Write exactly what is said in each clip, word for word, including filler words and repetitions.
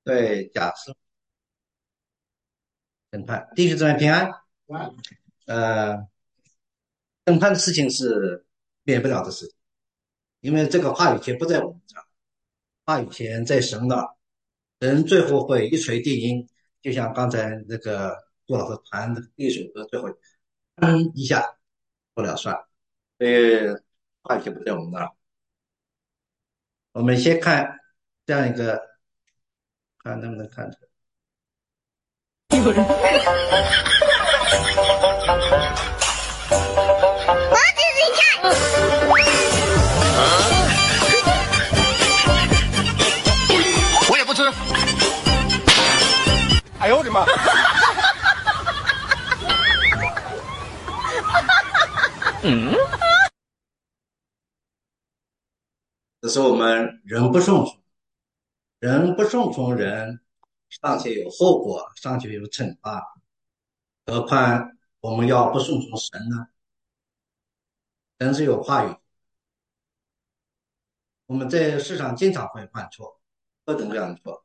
对假释审判，弟兄姊妹平安。呃，审判的事情是免不了的事情，因为这个话语权不在我们这儿，话语权在神那儿，人最后会一锤定音。就像刚才那个杜老师弹的第一首歌，最后嗯一下说了算，所以话语权不在我们那儿。我们先看这样一个，看能不能看出来。 有人。 我自己看。 我也不吃。 哎呦我的妈！ 嗯， 这是我们人不顺从，人不顺从人，尚且有后果，尚且有惩罚，何况我们要不顺从神呢？神是有话语，我们在世上经常会犯错，各种各样的错，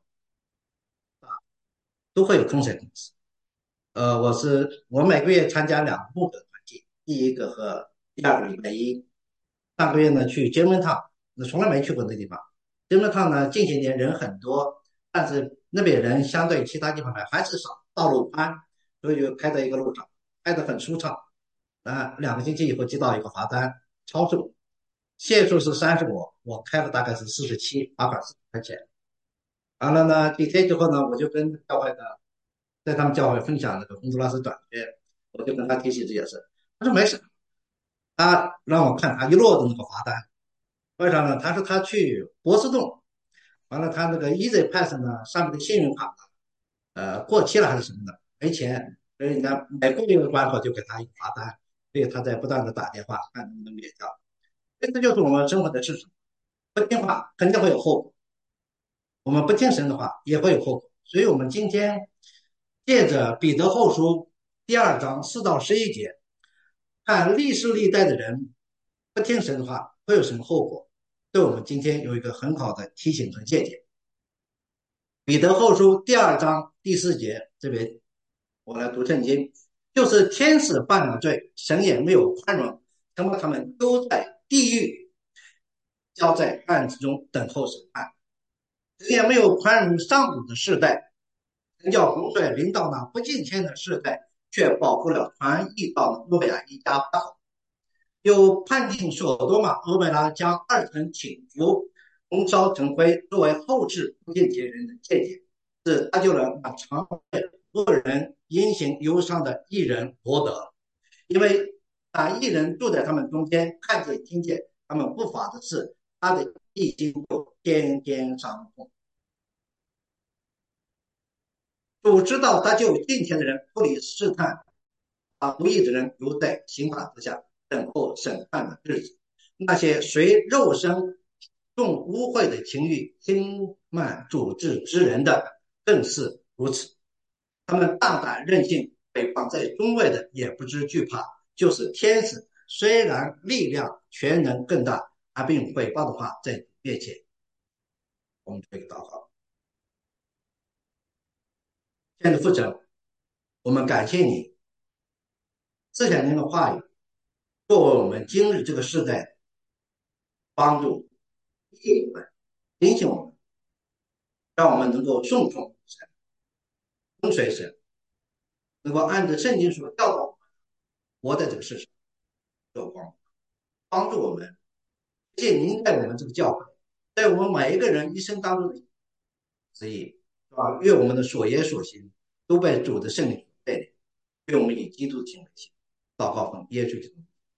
都会有空闲公司。呃，我是我每个月参加两个牧者团体，第一个和第二个礼拜一。上个月呢去金门趟，那从来没去过那地方。金门趟呢近些年人很多，但是那边人相对其他地方呢还是少，道路宽，所以就开在一个路上，开得很舒畅。啊，两个星期以后接到一个罚单，超速，限速是三十五，我开了大概是四十七，罚款四十块钱。完了呢，几天之后呢，我就跟教会的，在他们教会分享那个洪都拉斯短片，我就跟他提起这件事，他说没事，他让我看他一摞的那个罚单，为啥呢？他说他去波士顿，完了他那个 Easy Pass 呢上面的信用卡呢，呃过期了还是什么的，没钱，所以呢每过一个关口就给他一个罚单，所以他在不断的打电话看能不能免掉。这就是我们生活的事实，不听话肯定会有后果。我们不听神的话也会有后果。所以我们今天借着彼得后书第二章四到十一节，看历世历代的人不听神的话会有什么后果，对我们今天有一个很好的提醒和借鉴。彼得后书第二章第四节，这边我来读圣经，就是天使犯了罪，神也没有宽容，那么他们都在地狱，交在暗之中等候审判。神也没有宽容上古的世代，神叫洪水临到那不敬虔的世代，却保护了传义道的诺亚一家八口。又判定所多玛、俄美拉将二层请服，红烧成灰，作为后世不敬虔人的见解，是搭救了那常为恶人因行忧伤的艺人伯德。因为那艺人住在他们中间，看见听见他们不法的事，他的一心就天天伤痛。主知道他就敬虔的人不理试探，把不义的人留在刑罚之下，等候审判的日子。那些随肉身重污秽的情欲轻慢主治之人的，更是如此。他们大胆任性，被放在中位的也不知惧怕。就是天使，虽然力量全能更大，他并诽谤的话在面前。我们做一个祷告。亲爱的父神，我们感谢你赐下您的话语，作为我们今日这个时代帮助我们、提醒我们，让我们能够顺从神、跟随神，能够按照圣经所教导我们活在这个世上做光，帮助我们。谢谢您在我们这个教会，在我们每一个人一生当中的旨意，是吧？愿我们的所言所行都被主的圣灵带领，愿我们以基督的心为心。祷告奉耶稣基督。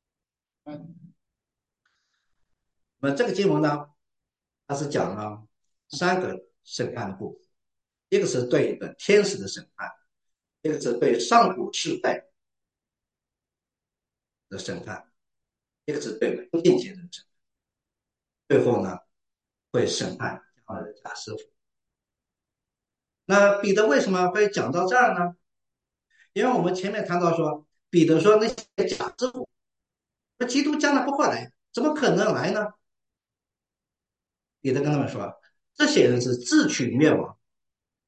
那么这个经文呢，它是讲了三个审判的部分，一个是对的天使的审判，一个是对上古世代的审判，一个是对不敬虔的审判，最后呢会审判将来的假师傅。那彼得为什么会讲到这儿呢？因为我们前面谈到说，彼得说那些假师傅，那基督将来不会来，怎么可能来呢？彼得跟他们说，这些人是自取灭亡，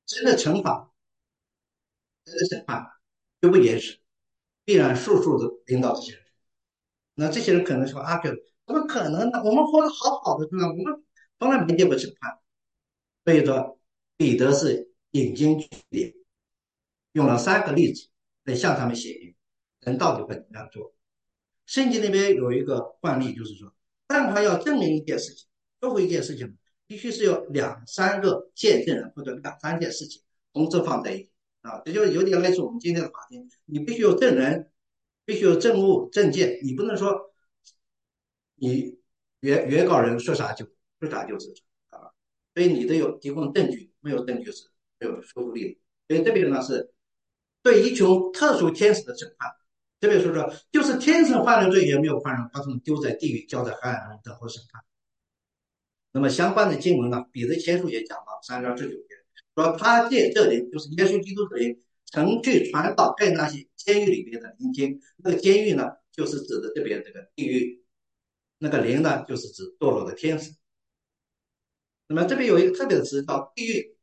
神的惩罚、神的审判绝不延迟，必然速速的领导这些人。那这些人可能说阿 Q，怎么可能呢？我们活得好好的，是吧？我们从来没见过审判。所以说，彼得是引经据典，用了三个例子来向他们写明人到底会怎么样做。圣经里边有一个惯例，就是说，但凡要证明一件事情，说服一件事情，必须是有两三个见证人或者两三件事情同时放在一起啊，这就有点类似我们今天的法庭，你必须有证人，必须有证物证件，你不能说你原原告人说啥就说啥就是啊，所以你得有提供证据，没有证据是没有说服力的。所以这边呢是对一群特殊天使的审判。这边说说，就是天生犯了罪也没有犯人，把他们丢在地狱，交在黑暗中等候审判。那么相关的经文呢，彼得前书也讲到三章十九节，说他借这灵，就是耶稣基督的灵，曾去传导给那些监狱里面的灵经。那个监狱呢，就是指的这边这个地狱；那个灵呢，就是指堕落的天使。那么这边有一个特别的词叫地狱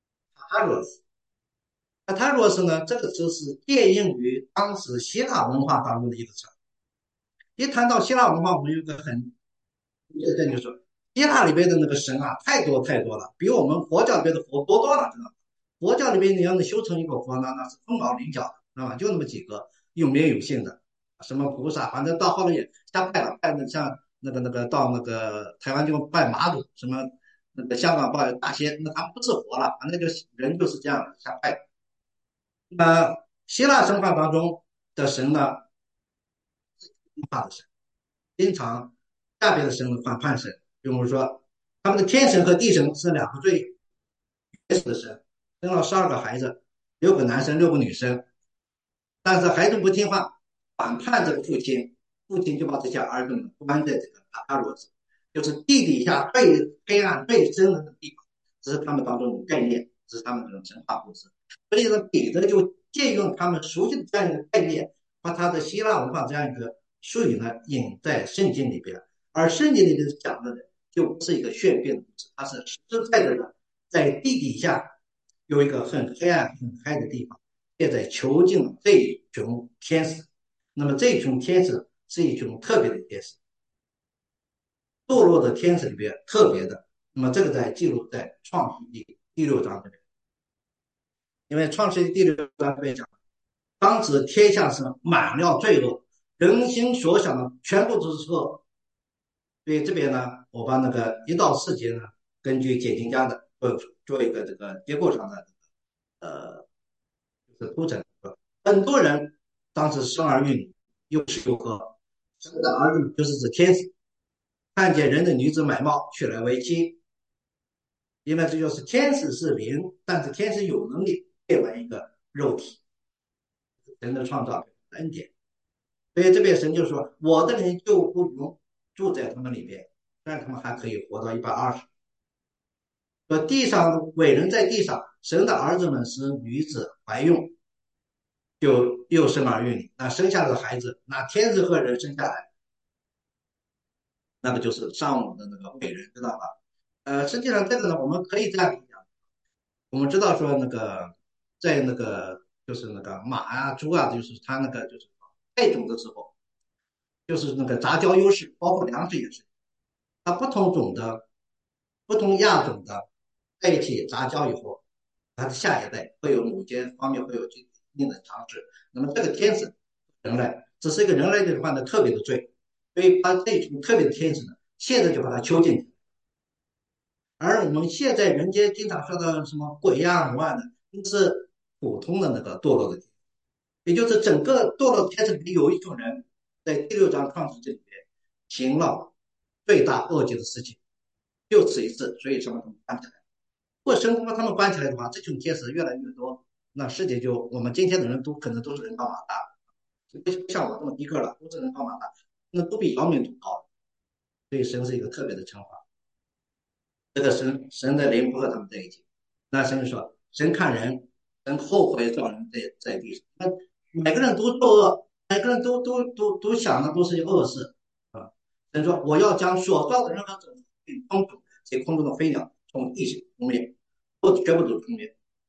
t a r o s 那 t a r o s 呢，这个词是借用于当时希腊文化当中的一个词。一谈到希腊文化，我们有一个很这就是说，希腊里边的那个神啊，太多太多了，比我们佛教里边的佛多多了，知道吗？佛教里边你要能修成一个佛呢，那是凤毛麟角的，知道吧？就那么几个有名有姓的，什么菩萨，反正到后来也瞎拜了，拜的像那个那个到那个台湾就拜妈祖，什么那个香港拜大仙，那他不是佛了，反正就人就是这样瞎拜。那希腊神话当中的神呢，化的神。经常下边的神反叛神，比如说他们的天神和地神是两个最原始的神，生了十二个孩子，六个男生，六个女生，但是孩子不听话，反叛这个父亲，父亲就把这些儿子们关在这个塔塔罗斯，就是地底下最黑暗最深的地方，这是他们当中的概念，这是他们这种神话故事。所以呢，彼得就借用他们熟悉的这样一个概念，把他的希腊文化这样一个术语呢引在圣经里边，而圣经里边讲的呢，就不是一个炫变的故事，它是实实在在的在地底下有一个很黑暗、很黑的地方，也在囚禁这一群天使。那么这一群天使是一群特别的天使，堕落的天使里边特别的。那么这个在记录在创世纪第六章这边，因为创世纪第六章这边讲，当时天下是满了罪恶，人心所想的全部都是恶。所以这边呢，我把那个一到四节呢，根据解经家的做做一个这个结构上的呃，就是铺陈。很多人当时生儿育女，又吃又喝，生的儿女就是指天使，看见人的女子美貌，娶来为妻。因为这就是天使是灵，但是天使有能力变为一个肉体，神的创造恩典。所以这边神就说：“我的灵就不容住在他们里边，但他们还可以活到一百二十。”说地上伟人在地上，神的儿子们是女子怀孕，就又生儿育女，那生下的孩子，那天使和人生下来，那个就是上午的那个伟人，知道吧？呃，实际上这个呢，我们可以这样讲，我们知道说那个在那个就是那个马啊、猪啊，就是它那个就是配种的时候，就是那个杂交优势，包括粮食也是，它不同种的、不同亚种的在一起杂交以后，它的下一代会有某些方面会有一定的尝试。那么这个天使人类只是一个人类的犯的特别的罪，所以把这种特别的天使呢，现在就把它囚禁。而我们现在人间经常说的什么鬼呀、魔啊的，都是普通的那个堕落的，也就是整个堕落天使里面有一种人，在第六章创世这里面行了最大恶极的事情，就此一次，所以什么他们关起来。如果神把他们关起来的话，这种天使越来越多，那世界就我们今天的人都可能都是人高马大，像我这么低个了，都是人高马大，那都比姚明都高。所以神是一个特别的惩罚。这个神神的灵不和他们在一起，那神就说，神看人，神后悔造人在在地上，那每个人都作恶，每个人都都都都想的都是恶事啊。神说，我要将所造的任何种子与空中及空中的飞鸟从地上冲灭，不绝不都冲灭。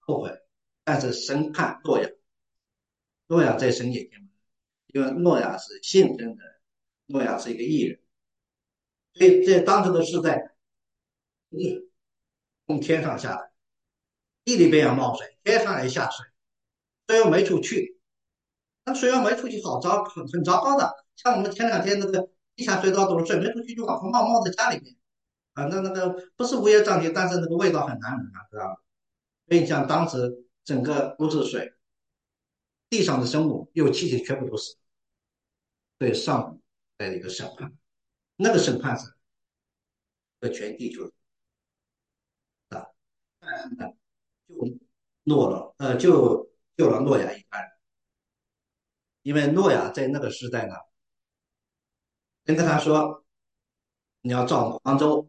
后悔，但是神判诺亚，诺亚在神眼前，因为诺亚是信真的，诺亚是一个艺人，所以在当时的时代，地从天上下来，地里边要冒水，天上也下水，水又没处去，那水又没出去，好糟，很很糟糕的。像我们前两天那个地下水道堵了，水没出去就往后冒，冒在家里面啊，那那个不是乌烟瘴气，但是那个味道很难闻啊，知道吧？所以像当时整个都是水，地上的生物有气体全部都死，对上古的一个审判，那个审判是和全地球的，但是呢，就诺了，呃，就救了诺亚一家人，因为诺亚在那个时代呢，人跟他说你要造方舟，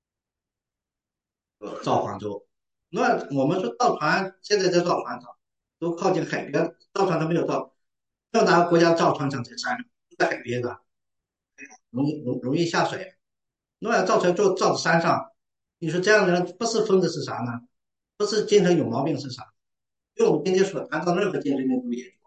呃，造方舟。那我们说造船，现在在造船厂，都靠近海边，造船都没有造，没有哪个国家造船厂在山上，在海边的，容易容容易下水。诺亚造船就造山上，你说这样的人不是疯子是啥呢？不是精神有毛病是啥？因为我们今天所谈到任何精神病都严重，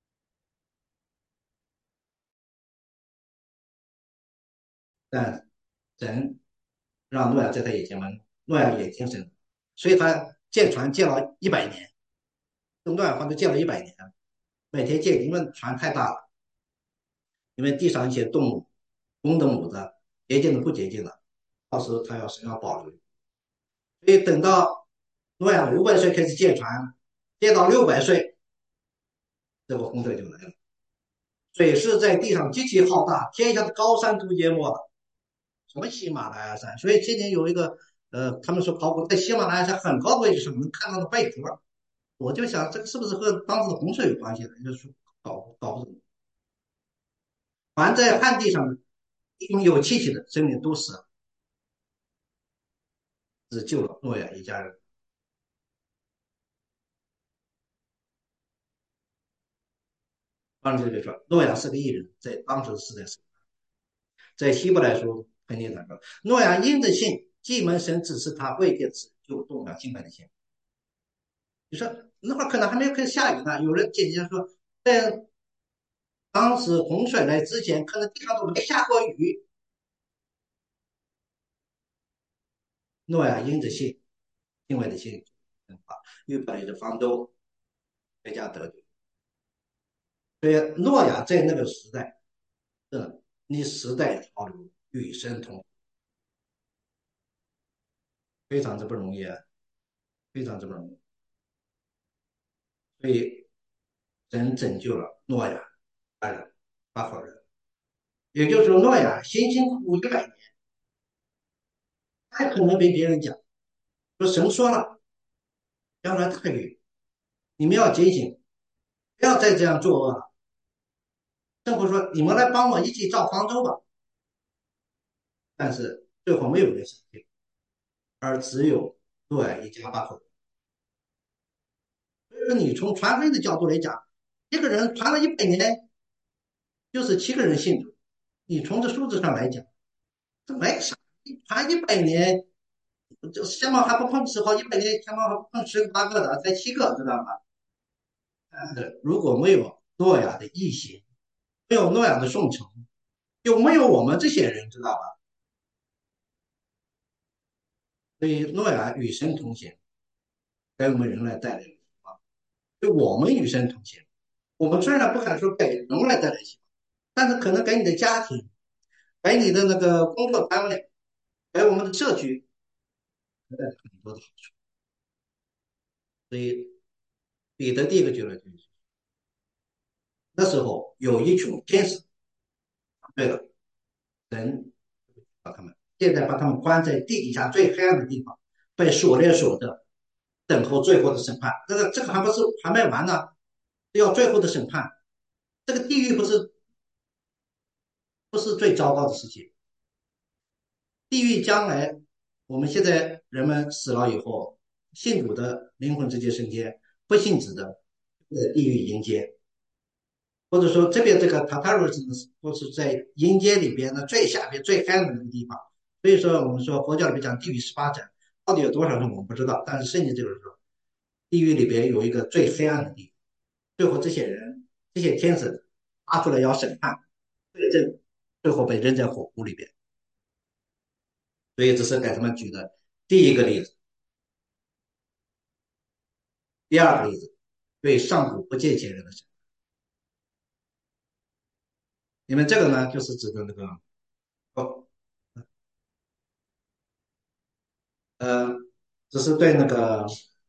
但神让诺亚在他眼前门，诺亚也精神，所以他建船建了一百年，跟诺亚方舟建了一百年，每天建，因为船太大了，因为地上一些动物，公的母的，洁净的不洁净的，到时候他要神要保留。所以等到诺亚五百岁开始建船，建到六百岁，这个洪水就来了。水是在地上极其浩大，天下的高山都淹没了，什么喜马拉雅山。所以今年有一个呃，他们说考古在喜马拉雅山很高的位置上能看到的贝壳，我就想这个是不是和当时的洪水有关系的？就是搞搞不懂。凡在旱地上有气体的生命都死了，只救了诺亚一家人。当时就说诺亚是个艺人，在当时的时代是，在希伯来书肯定讲说，诺亚因着信，既蒙神指示他未见此，就动了敬拜的心。你说那会儿可能还没有开始下雨呢，有人姐姐说，在当时洪水来之前，可能地上都没下过雨。诺亚因着信，敬畏的心，啊，又把一个方舟，回家得救。所以诺亚在那个时代，的你时代潮流与神同，非常之不容易啊，非常之不容易。所以神拯救了诺亚家人八口人，也就是说，诺亚辛辛苦苦一百年，还可能被别人讲说神说了，将来大雨，你们要警醒，不要再这样作恶了。政府说你们来帮我一起造方舟吧，但是最后没有人相信，而只有诺亚一家八口人。所以说，你从传福音的角度来讲，一个人传了一百年，就是七个人信主。你从这数字上来讲，这没啥，你传一百年，这天猫还不碰十好，一百年天猫还不碰十个八个的，才七个，知道吗？但是如果没有诺亚的异行，没有诺亚的送成，就没有我们这些人，知道吧？所以诺亚与神同行，给我们人类带来希望。就我们与神同行，我们虽然不敢说给人类带来希望，但是可能给你的家庭，给你的那个工作单位，给我们的社区带来很多的好处。所以彼得第一个结论就是，那时候有一群天使，对了，人把他们现在把他们关在地底下最黑暗的地方，被锁链锁着，等候最后的审判。这个这个还不是还没完呢，要最后的审判。这个地狱不是不是最糟糕的事情，地狱将来我们现在人们死了以后，信主的灵魂直接升天，不信子的在地狱迎接，或者说这边这个塔塔罗斯或是在阴间里边的最下边最黑暗的那个地方。所以说我们说佛教里面讲地狱十八层，到底有多少人我们不知道，但是圣经这个说地狱里边有一个最黑暗的地方，最后这些人这些天使拉出来要审判，对证，最后被扔在火湖里边。所以这是给他们举的第一个例子。第二个例子，对上古不见血人的审判。因为这个呢，就是指的那个哦，呃，只是对那个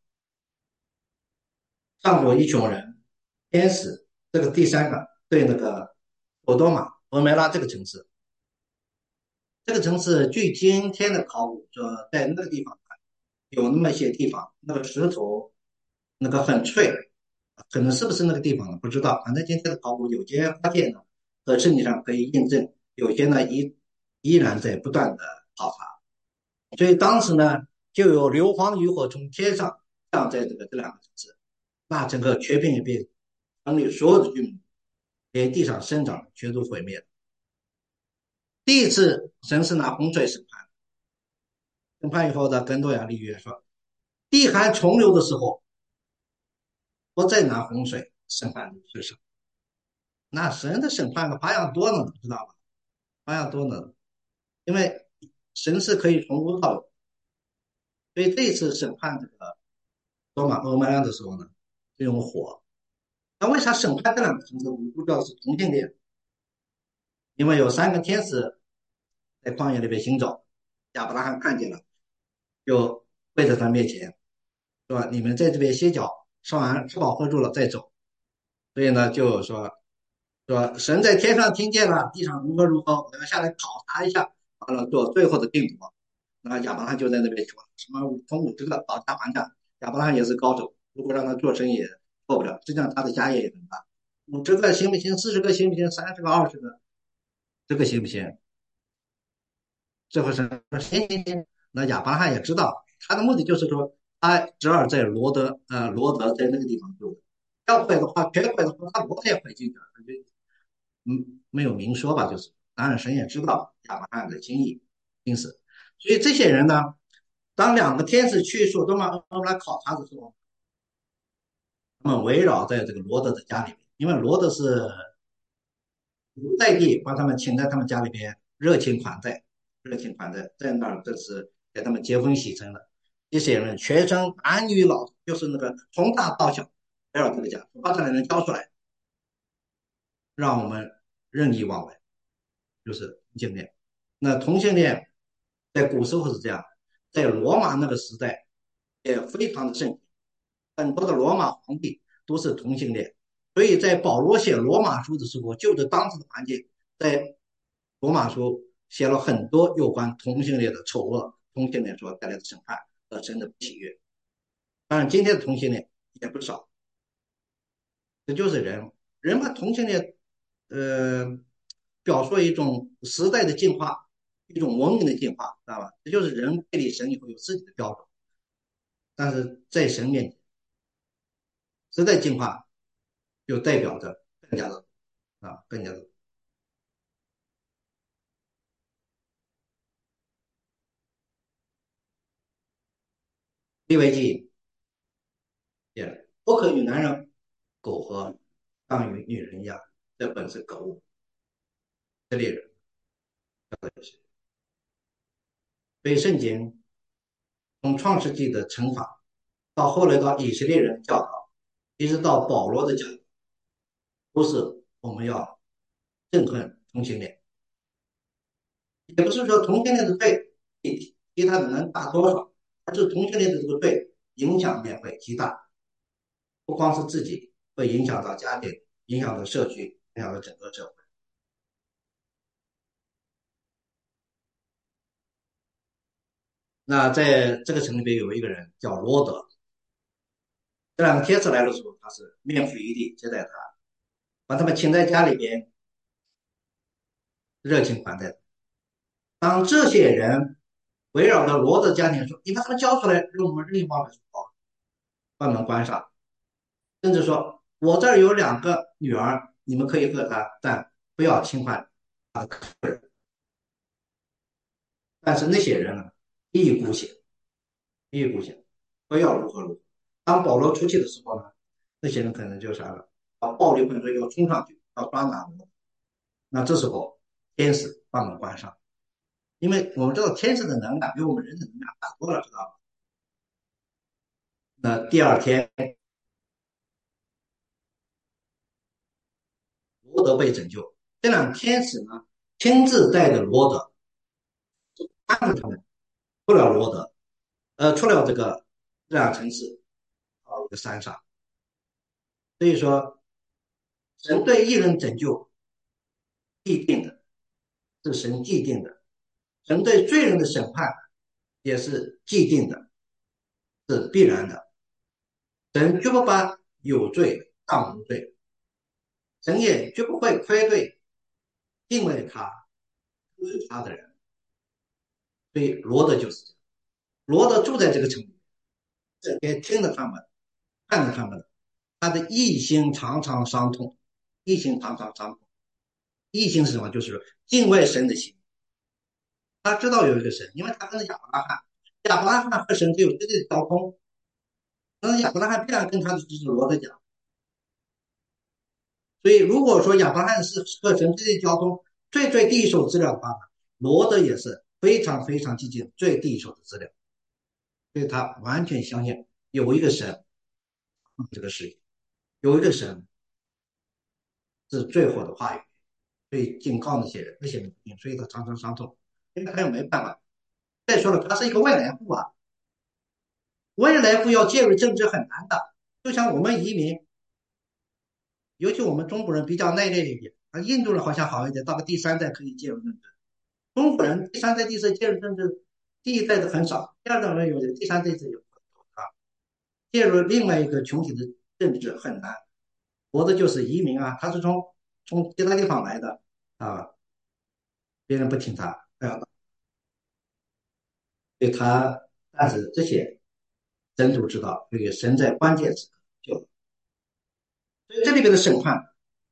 上古一群人、天使这个第三个，对那个索多玛、俄梅拉这个城市，这个城市据今天的考古说，在那个地方有那么一些地方，那个石头那个很脆，可能是不是那个地方呢？不知道。反正今天的考古有些发现呢，和证据上可以印证，有些呢依依然在不断的考察。所以当时呢，就有硫磺余火从天上降在这个这两个城市，那整个全片一变，城里所有的居民连地上生长全都毁灭了。第一次神是拿洪水审判，审判以后的根多亚立约说，地还重流的时候，不再拿洪水审判世上。那神的审判的花样多呢，知道吧？花样多呢，因为神是可以从无到有，所以这一次审判这个罗马欧曼的时候呢，就用火。那为啥审判这两个城市无辜教是同性恋？因为有三个天使在旷野里边行走，亚伯拉罕看见了，就跪在他面前，是吧？你们在这边歇脚，吃完吃饱喝足了再走。所以呢，就说说神在天上听见了，地上如何如何，我要下来考察一下，完了做最后的定夺。那亚伯拉罕就在那边说什么从五十个保家还价，亚伯拉罕也是高手，如果让他做生意做不了，实际上他的家业也很大。五十个行不行？四十个行不行？三十个、二十个，这个行不行？最后是说行行行。那亚伯拉罕也知道，他的目的就是说，他侄儿在罗德呃罗德在那个地方住，要毁的话，全毁的话，他罗德也毁进去了，就嗯没有明说吧，就是。当然神也知道亚伯拉罕的心意，心思，所以这些人呢，当两个天使去索多玛俄摩拉考察的时候，他们围绕在这个罗德的家里面，因为罗德是在地把他们请在他们家里边热情款待，热情款待，在那儿这是给他们结婚喜成的。这些人全身男女老，就是那个从大到小，围绕这个家，把这两人挑出来，让我们任意妄为，就是同性恋。那同性恋在古时候是这样，在罗马那个时代也非常的盛行，很多的罗马皇帝都是同性恋，所以在保罗写罗马书的时候，就着当时的环境，在罗马书写了很多有关同性恋的丑恶，同性恋所带来的审判和神的不喜悦。当然，今天的同性恋也不少，这就是人人嘛，同性恋，呃，表述一种时代的进化，一种文明的进化，知道吧？这就是人背离神以后有自己的标准，但是在神面前，时代进化就代表着更加的啊，更加的利未记也不可与男人苟合，当与女人一样，这本是可恶，这类人。所以圣经从创世纪的惩罚，到后来到以色列人教导，一直到保罗的教导，都是我们要憎恨同性恋。也不是说同性恋的罪比其他的能大多少，而是同性恋的这个罪影响面会极大，不光是自己，会影响到家庭，影响到社区，影响到整个社会。那在这个城里边有一个人叫罗德，这两个天使来的时候，他是面伏于地接待他，把他们请在家里边，热情款待。当这些人围绕着罗德家庭说：“你把他们交出来，让我们任意妄为。”把门关上，甚至说：“我这儿有两个女儿，你们可以和她，但不要侵犯她的个人。”但是那些人呢，一意孤行，一意孤行，不要如何如何。 当保罗出去的时候呢，那些人可能就啥了，啊，暴力分子要冲上去，要抓拿罗德。那这时候天使把门关上，因为我们知道天使的能量比我们人的能量大多了，知道吧？那第二天罗德被拯救，这辆天使呢亲自带着罗德看着他们出了罗德，呃，出了这个这辆城市到一个山上。所以说，神对一人拯救必定的，是神既定的；神对罪人的审判也是既定的，是必然的。神绝不把有罪当无罪，神也绝不会亏对敬畏他、支持他的人。所以罗德就是这样，罗德住在这个城里，整天听着他们，看着他们，他的一心常常伤痛，一心常常伤痛。一心是什么？就是敬畏神的心。他知道有一个神，因为他跟亚伯拉罕，亚伯拉罕和神就有直接的交通。那亚伯拉罕必然跟他的侄子罗德讲。所以如果说亚伯拉罕是和神直接交通，最最第一手资料的话，罗德也是非常非常接近最第一手的资料。所以他完全相信有一个神，这个世界有一个神是最后的话语，所以警告那些人，那些人不听，所以他常常伤痛，因为他又没办法。再说了，他是一个外来户啊，外来户要介入政治很难的，就像我们移民，尤其我们中国人比较内敛一点，啊，印度人好像好一点，到了第三代可以介入政治，中国人第三代、第四代介入政治，第一代的很少，第二代人有的，第三代是有啊，介入另外一个群体的政治很难。活的就是移民啊，他是从从其他地方来的啊，别人不听他，哎呀，对他，但是这些神都知道，这个神在关键时刻就，所以这里边的审判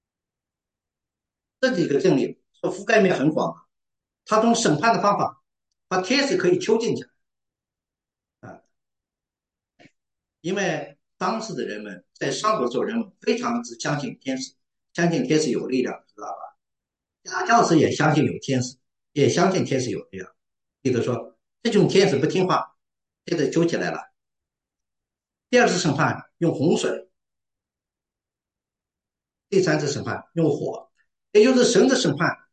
这几个真理覆盖面很广，他从审判的方法把天使可以囚禁起来啊，因为当时的人们在上古时候，人们非常之相信天使，相信天使有力量，知道吧？假教师也相信有天使，也相信天使有力量。彼得说，这种天使不听话，现在揪起来了。第二次审判用洪水，第三次审判用火，也就是神的审判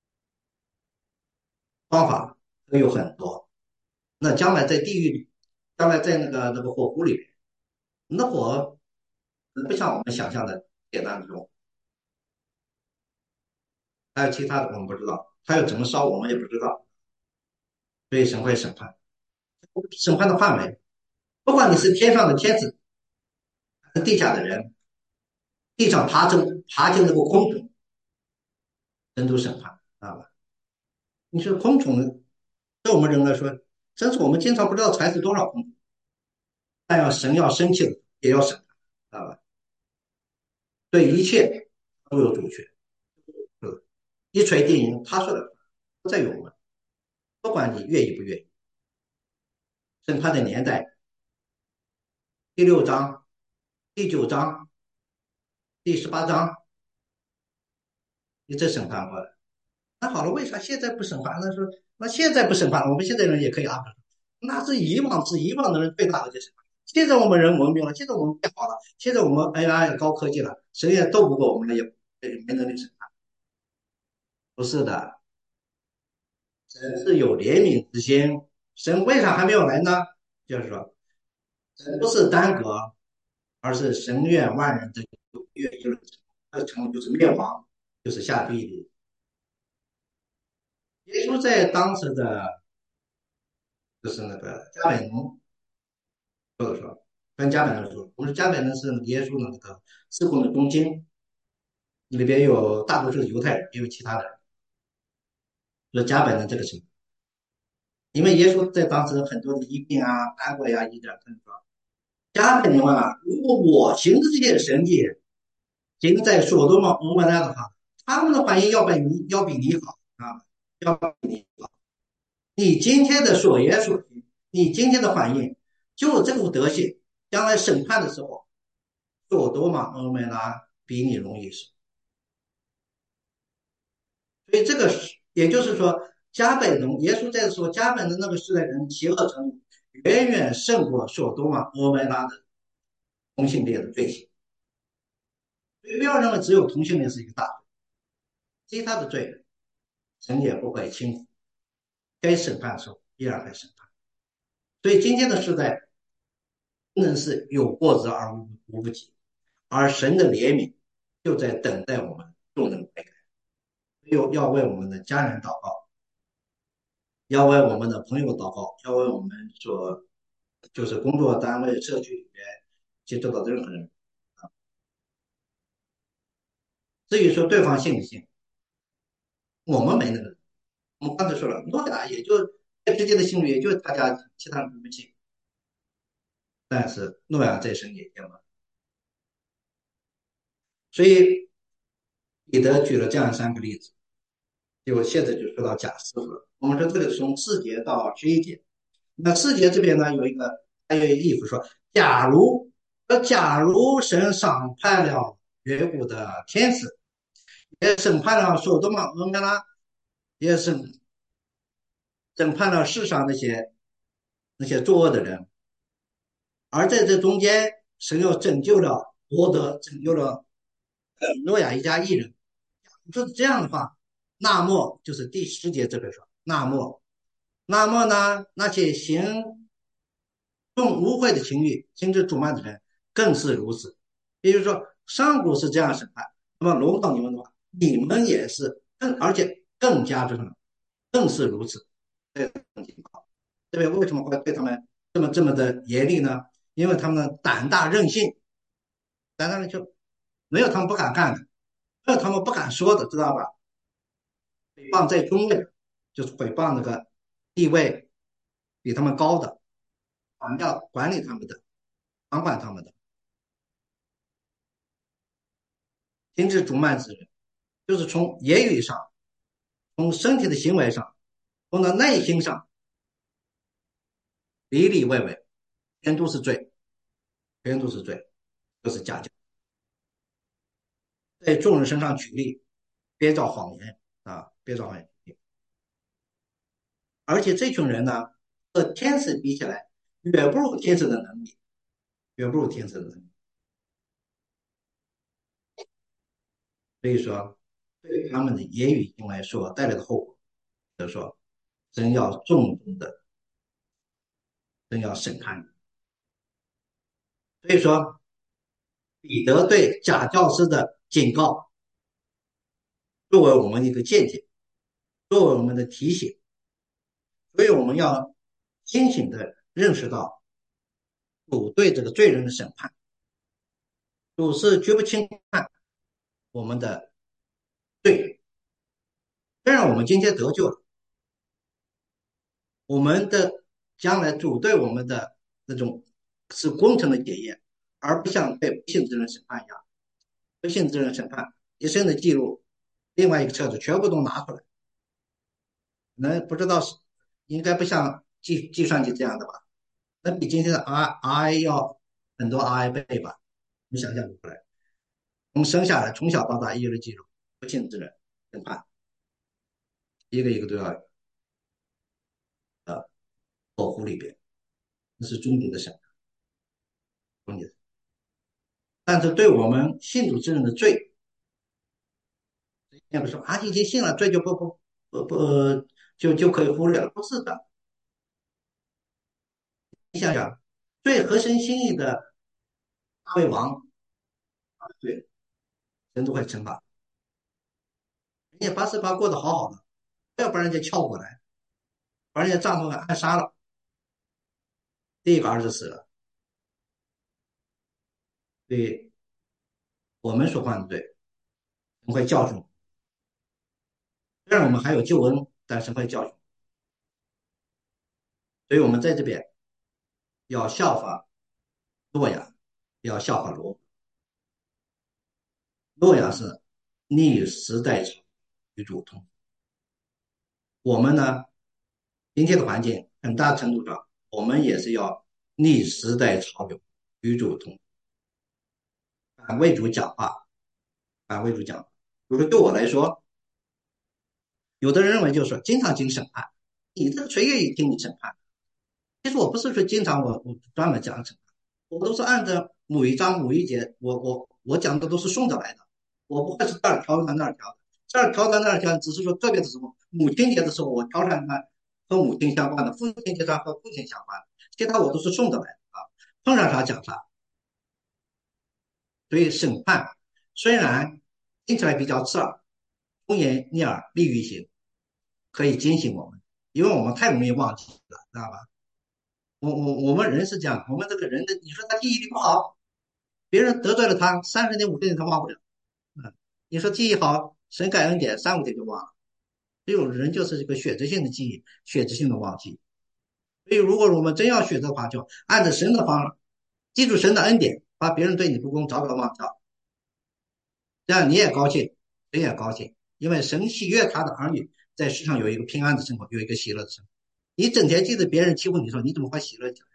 方法都有很多。那将来在地狱里，将来在那个那个火湖里面，那火不像我们想象的简单的种，还有其他的我们不知道，它要怎么烧我们也不知道。所以神会审判，审判的范围，不管你是天上的天使，还是地下的人，地上爬进爬进那个昆虫，神都审判，知道吧？你说昆虫对我们人来说，真是我们经常不知道踩死多少昆虫，但要神要生气了，也要审判，知道吧？对一切都有主权，是一锤定音，他说的不再有我们，不管你愿意不愿意。审判的年代，第六章、第九章、第十八章，你这审判过来。那好了，为啥现在不审判？那说那现在不审判，我们现在人也可以啊。那是以往是以往的人最大的就是审判。现在我们人文明了，现在我们变好了，现在我们 A I 也高科技了，谁也斗不过我们了，也也没能力审判。不是的，神是有怜悯之心。神为啥还没有来呢？就是说，神不是耽搁，而是神愿万人得救，愿意论成，这成就是灭亡，就是下地狱。耶稣在当时的就是那个加百农，或者说跟加百农说，我们加百农是耶稣的那个四供的中心，里边有大多数是犹太人，也有其他的人，说加百农这个城，因为耶稣在当时很多的医病啊、安慰啊、医治，他说加百农啊，如果我行的这些神迹行在所多玛、俄摩拉的话，他们的反应要比你要比你好啊，要比你好。你今天的所言所行，你今天的反应就这个德行， 将来审判的时候，索多玛、俄梅拉比你容易审。所以这个是，也就是说，加百农，耶稣在说加百农那个时代人邪恶程度远远胜过索多玛、俄梅拉的同性恋的罪行。所以不要认为只有同性恋是一个大罪，其他的罪神也不会轻忽，该审判的时候依然会审判。所以今天的时代不能是有过之而无无不及，而神的怜悯就在等待我们众人悔改。又要为我们的家人祷告，要为我们的朋友祷告，要为我们所就是工作单位、社区里面接触到的任何人。至于说对方信不信，我们没那个，我们刚才说了，诺亚也就之间的信率，也就大家其他人不信，但是诺亚在神眼前嘛，所以彼得举了这样三个例子，就现在就说到假师傅了。我们说这个从四节到十一节，那四节这边呢有一个还有一个意思说，假如呃假如神赏判了远古的天使，也审判了所多玛、俄摩拉，也审审判了世上那些那些作恶的人，而在这中间，神又拯救了罗德，拯救了诺亚一家一人。就是这样的话，那么就是第十节这边说，那么那么呢，那些行动污秽的情欲、心智主慢的人更是如此。也就是说，上古是这样审判，那么轮到你们的话，你们也是更，而且更加之什么，更是如此。这种情况，这边为什么会对他们这么这么的严厉呢？因为他们的胆大任性，胆大任性，没有他们不敢干的，没有他们不敢说的，知道吧？诽谤在中位，就是诽谤那个地位比他们高的，我们要管理他们的，管管他们的，停止逐慢之人，就是从言语上，从身体的行为上，从的内心上，里里外外，全都是罪，全都是罪，就是假教，在众人身上举例，编造谎言啊，编造谎言。而且这群人呢，和天使比起来，远不如天使的能力，远不如天使的能力。所以说，对他们的言语行为所带来的后果，就是说，真要重重的，真要审判你。所以说，彼得对假教师的警告，作为我们的一个见解，作为我们的提醒，所以我们要清醒的认识到主对这个罪人的审判，主是绝不轻判我们的罪。虽然我们今天得救了，我们的将来主对我们的那种是公正的检验，而不像被不幸之人审判一样，不幸之人审判一生的记录，另外一个册子全部都拿出来，那不知道是应该不像计计算机这样的吧？那比今天的 R R I 要很多 R I 倍吧？你想象不出来。从生下来从小到大一直记录不幸之人审判，一个一个都要呃保护里边，那是终极的审判，终极的。但是对我们信主之人的罪，也不是说啊已经信了，罪就不不不不、呃、就就可以忽略了，不是的。你想想，最合神心意的大卫王，对，人都会惩罚。人家八十八过得好好的，不要把人家撬过来，把人家丈夫给暗杀了，第一个儿子死了。对我们所犯的罪，神会教训。虽然我们还有救恩，但是会教训。所以我们在这边要效法诺亚，要效法罗。诺亚是逆时代潮与主同。我们呢，今天的环境很大程度上，我们也是要逆时代潮流与主同敢为主讲话，敢为主讲话。比如说对我来说，有的人认为就是说经常进审判，你这个谁愿意听你审判？其实我不是说经常我我专门讲审判，我都是按照某一章某一节，我我我讲的都是顺着来的，我不会是这儿调到那儿调的，这儿调到那儿调，只是说个别的时候，母亲节的时候我调上来和母亲相关的，父亲节上和父亲相关的，其他我都是顺着来的啊，碰上啥讲啥。所以审判虽然听起来比较刺耳，忠言逆耳利于行，可以警醒我们，因为我们太容易忘记了，知道吧？我我我们人是这样，我们这个人的，你说他记忆力不好，别人得罪了他，三十年五十年他忘不了。嗯，你说记忆好，神感恩点，三五天就忘了。这种人就是这个选择性的记忆，选择性的忘记。所以，如果我们真要选择的话，就按照神的方法，记住神的恩典，把别人对你不公早早忘掉，这样你也高兴，神也高兴，因为神喜悦他的儿女在世上有一个平安的生活，有一个喜乐的生活。你整天记得别人欺负你说，你怎么会喜乐起来？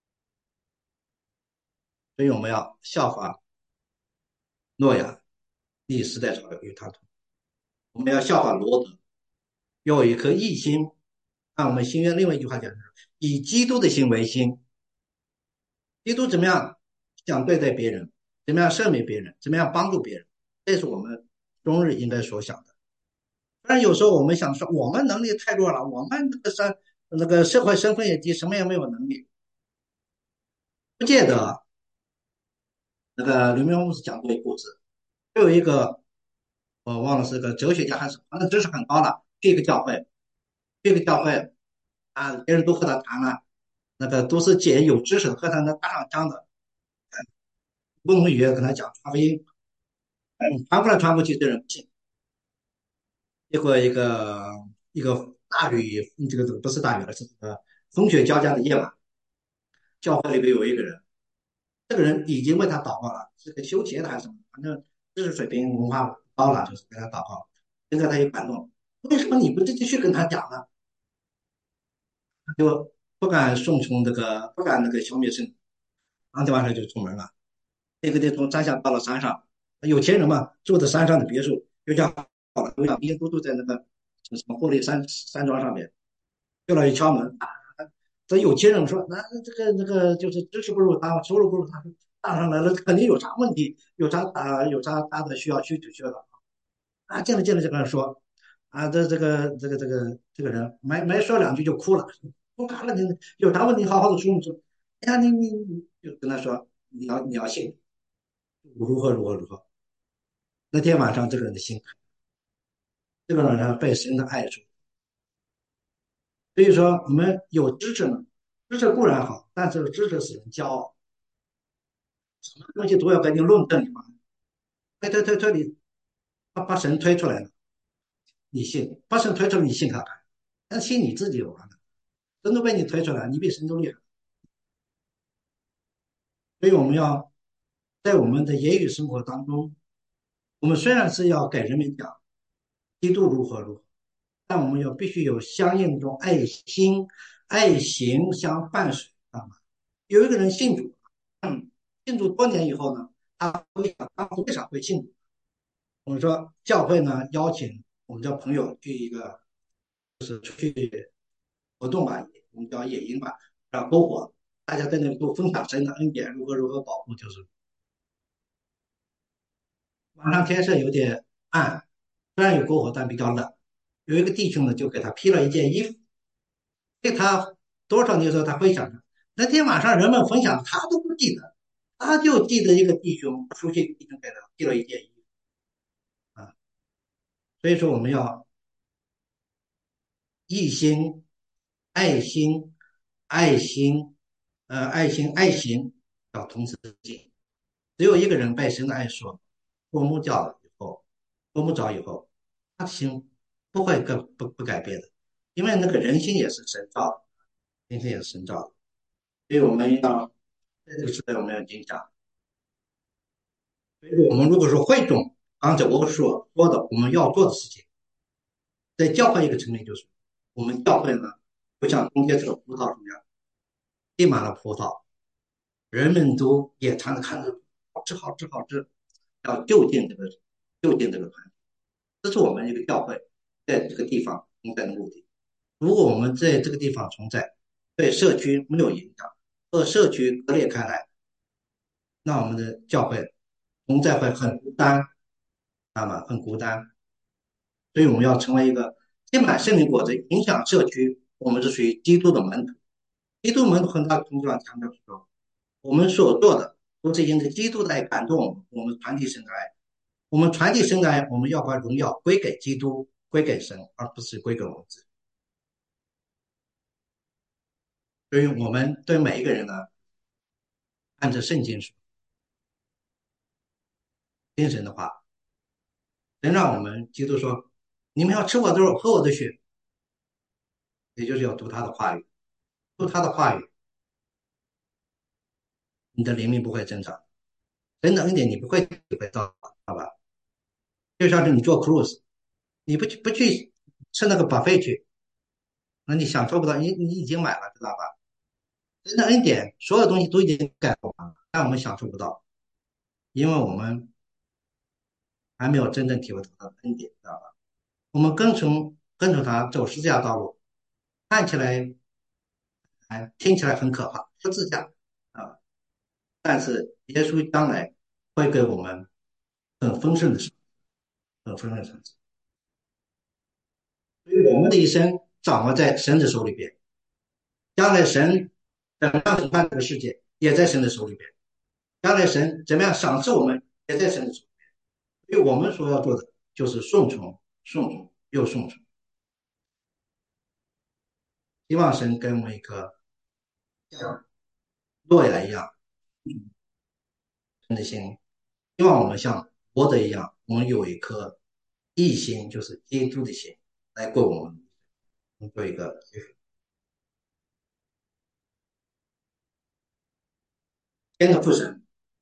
所以我们要效法诺亚，历时代潮流与他同。我们要效法罗德，要有一颗义心。按我们新约另外一句话讲，以基督的心为心。基督怎么样想对待别人，怎么样赦免别人，怎么样帮助别人，这是我们终日应该所想的。当然，有时候我们想说，我们能力太弱了，我们这个身那个社会身份也低，什么也没有能力。不见得。那个刘明峰是讲过一个故事，就有一个我忘了是个哲学家还是，反正知识很高了，去一个教会，去一个教会啊，别人都和他谈了，那个都是捡有知识的，和他那搭上腔的，不同语言跟他讲传福音，嗯，传过来传过去，这人不信。结果一个一个大雨，这个这个不是大雨了，是这个风雪交加的夜晚，教会里面有一个人，这个人已经为他祷告了，是个修鞋的还是什么，反正知识水平文化高了，就是给他祷告。现在他有感动，为什么你不继续跟他讲呢？他就不敢顺从这个，不敢那个消灭圣，当天晚上就出门了。那个就从山下到了山上，有钱人嘛，住在山上的别墅，又叫好了，都想一都住在那个什么玻璃山山庄上面。过来一敲门，啊，这有钱人说，那这个那个就是知识不如他，收入不如他，当上来了肯定有啥问题，有啥大有啥大的需要需求需要的啊。进来进来就跟他说，啊，这这个这个这个这个人没没说两句就哭了，哭啥了？你有啥问题好好的说你说。哎呀，你你你就跟他说，你要你要信如何如何如何。那天晚上这个人的心，这个人被神的爱住。所以说我们有知识呢，知识固然好，但是知识使人骄傲，什么东西都要给你论证你嘛，推推推推你，把把神推出来了，你信，把神推出来你信他看，那信你自己就完了，神都被你推出来，你比神都厉害。所以我们要在我们的言语生活当中，我们虽然是要给人们讲基督如何如何，但我们要必须有相应的这种爱心、爱行相伴随，啊。有一个人信主，嗯，信主多年以后呢，他会想，他为啥会信主？我们说教会呢邀请我们的朋友去一个活动吧，我们叫野营吧，叫篝火，大家在那里都分享神的恩典，如何如何保护，就是晚上天色有点暗，虽然有篝火，但比较冷。有一个弟兄呢，就给他披了一件衣服，对他多少年之后，他回想着那天晚上人们分享，他都不记得，他就记得一个弟兄，熟悉的弟兄给他披了一件衣服啊。所以说，我们要一心、爱心、爱心，呃，爱心、爱心要同时进。只有一个人被神的爱所过目掉了以后，过目着以后，他的心不会更不不改变的，因为那个人心也是神造的，人心也是神造的。所以我们要在这个时代，我们要谨想。所以我们如果说汇总刚才我所说的我们要做的事情，在教会一个层面就是，我们教会呢，不像中间这个葡萄一样，滴满了葡萄， 人们都眼馋的看着好吃好吃好吃，要就近这个就近这个团体，这是我们一个教会在这个地方存在的目的。如果我们在这个地方存在，对社区没有影响，和社区割裂开来，那我们的教会存在会很孤单，知道吗？很孤单。所以我们要成为一个结满圣灵果子、影响社区，我们是属于基督的门徒。基督门徒很大程度上强调说，我们所做的都是因着基督的爱感动我们，我们传递神的爱。我们传递神的爱，我们要把荣耀归给基督，归给神，而不是归给我们自己。所以我们对每一个人呢，按照圣经说，听神的话，神让我们基督说，你们要吃我的肉，喝我的血，也就是要读他的话语，读他的话语，你的灵命不会增长。神的恩典你不会体会到，好吧？就像是你做 cruise，你不去不去吃那个 buffet 去，那你享受不到，你你已经买了，知道吧？神的恩典，所有东西都已经改完了，但我们享受不到，因为我们还没有真正体会到他的恩典，知道吧？我们跟从跟从他走十字架道路，看起来哎听起来很可怕，十字架啊，但是耶稣将来会给我们很丰盛的生活，很丰盛的生活。所以我们的一生掌握在神的手里边，将来神怎么样审判这个世界，也在神的手里边；将来神怎么样赏赐我们，也在神的手里边。所以我们所要做的就是顺从，顺从又顺从。希望神给我们一颗像诺亚一样真的心，希望我们像伯德一样，我们有一颗一心，就是基督的心，来过我们，做一个天的父神。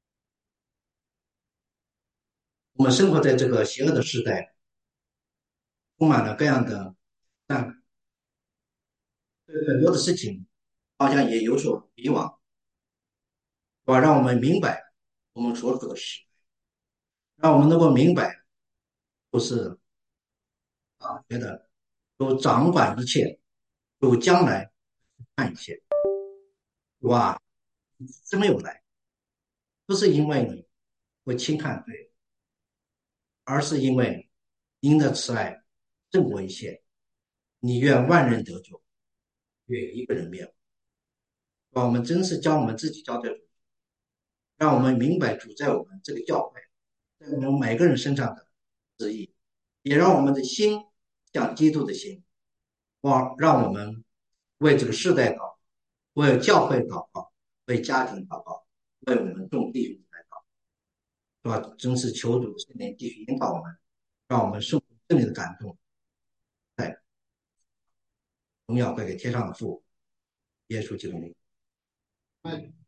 我们生活在这个邪恶的时代，充满了各样的，但对很多的事情好像也有所迷惘，是吧？让我们明白我们所处的时代，让我们能够明白，不是啊，觉得有掌管一切，有将来看一切，哇，真没有来，不是因为你会轻看对，而是因为您的慈爱胜过一切，你愿万人得救，愿一个人灭亡。把我们真是将我们自己交在主，让我们明白主在我们这个教会，在我们每个人身上的旨意，也让我们的心像基督的心，哇，让我们为这个世代祷告，为教会祷告，为家庭祷告，为我们众弟兄来祷告，是吧？真是求主圣灵继续引导我们，让我们受圣灵的感动，在荣耀归给天上的父，耶稣基督名。